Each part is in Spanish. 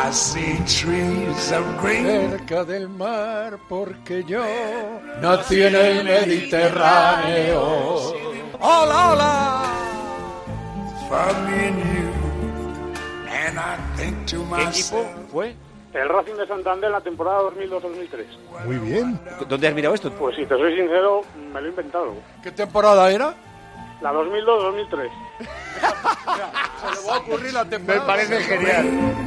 I see trees of green. Cerca del mar, porque yo nací en el Mediterráneo. ¡Hola, hola! For me and you. And I think to ¿Qué myself. equipo fue? El Racing de Santander, la temporada 2002-2003. Muy bien. ¿Dónde has mirado esto? Pues si te soy sincero, me lo he inventado. ¿Qué temporada era? La 2002-2003. Se le va a ocurrir la temporada. Me parece genial.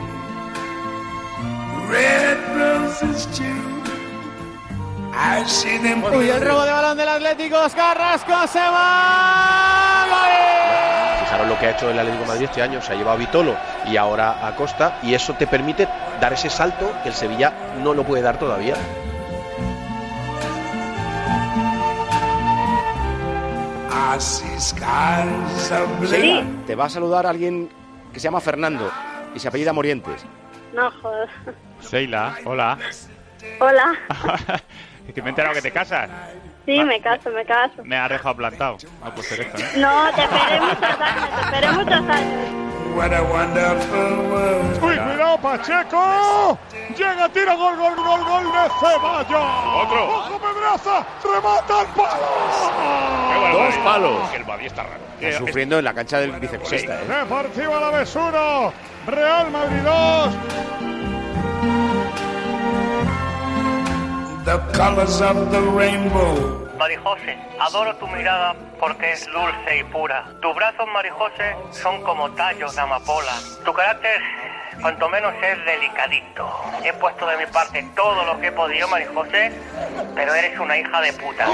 Red roses too. I see them. Uy, el robo de balón del Atlético. Carrasco se va. ¡Gol! Fijaros lo que ha hecho el Atlético de Madrid este año, se ha llevado a Vitolo y ahora a Costa, y eso te permite dar ese salto que el Sevilla no lo puede dar todavía. I see skies of blue. Sheila, te va a saludar alguien que se llama Fernando y se apellida Morientes. No, joder. Sheila, hola. Hola. Que me he enterado que te casas. Sí, me caso. Me has dejado plantado. No, pues esto, ¿no? No, te esperé muchos años. What a wonderful world. ¡Uy, cuidado, Pacheco! Llega, tira, gol de Ceballos. Otro. ¡Ojo, Pedraza! ¡Remata al palo! Dos palos. El Madrid está raro. Está sufriendo en la cancha del vicecorsista, ¿eh? Deportivo Alavés 1, Real Madrid 2. The colors of the rainbow. Marijose, adoro tu mirada porque es dulce y pura. Tus brazos, Marijose, son como tallos de amapola. Tu carácter, cuanto menos, es delicadito. He puesto de mi parte todo lo que he podido, Marijose, pero eres una hija de puta.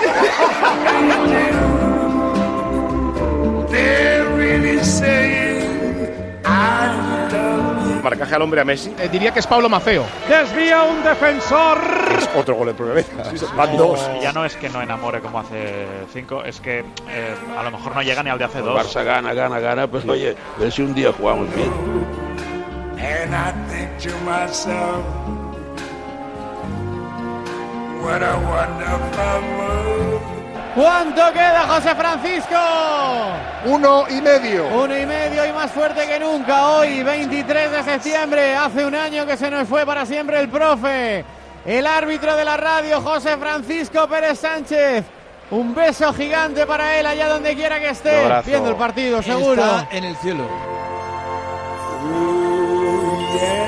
They're really saying I love you. Marcaje al hombre a Messi. Diría que es Pablo Maceo. Desvía un defensor. Es otro gol de primera vez. Van dos. Ya no es que no enamore como hace 5, es que a lo mejor no llega ni al de hace El 2. Barça gana, pues oye, a ver si un día jugamos bien. And I think to myself, what a wonderful world. ¿Cuánto queda, José Francisco? 1,5. 1,5 y más fuerte que nunca. Hoy, 23 de septiembre, hace un año que se nos fue para siempre el profe. El árbitro de la radio, José Francisco Pérez Sánchez. Un beso gigante para él allá donde quiera que esté. Viendo el partido, seguro. Está en el cielo. Ooh, yeah.